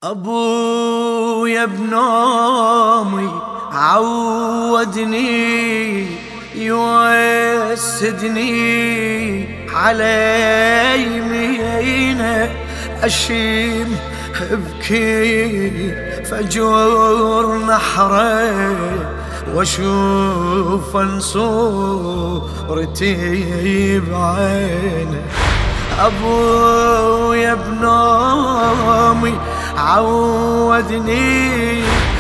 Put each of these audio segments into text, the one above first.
أبويا بنومي عودني يوسدني على يمينه أشيم ابكي فجور نحره واشوف صورتي بعينه. أبويا بنومي عودني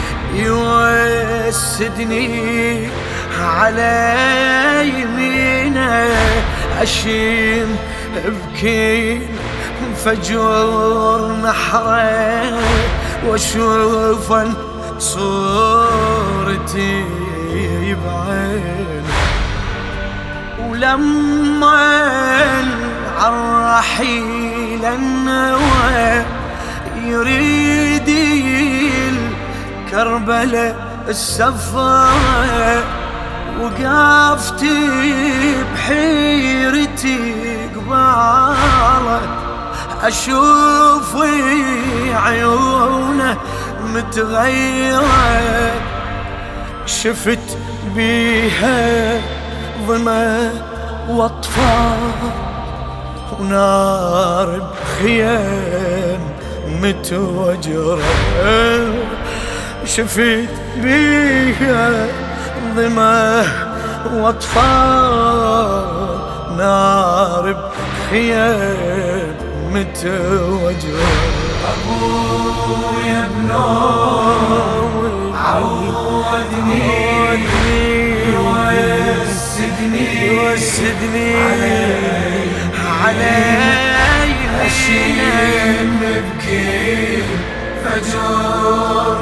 يوسدني على يمينه أشيم ابكي فجور نحره واشوف صورتي بعينه. ولما عالرحيل النوى يريد الكربلة السفرة وقافتي بحيرتي قباله أشوف عيونه متغيرة شفت بيها ظما واطفال ونار بخيام متوجرة شفت بيها ظما واطفال نار بخيام متوجرة. أبويا بنومي عودني يوسدني علي أشيم ابكي فجور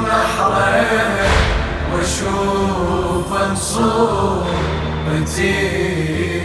نحره واشوف صورتي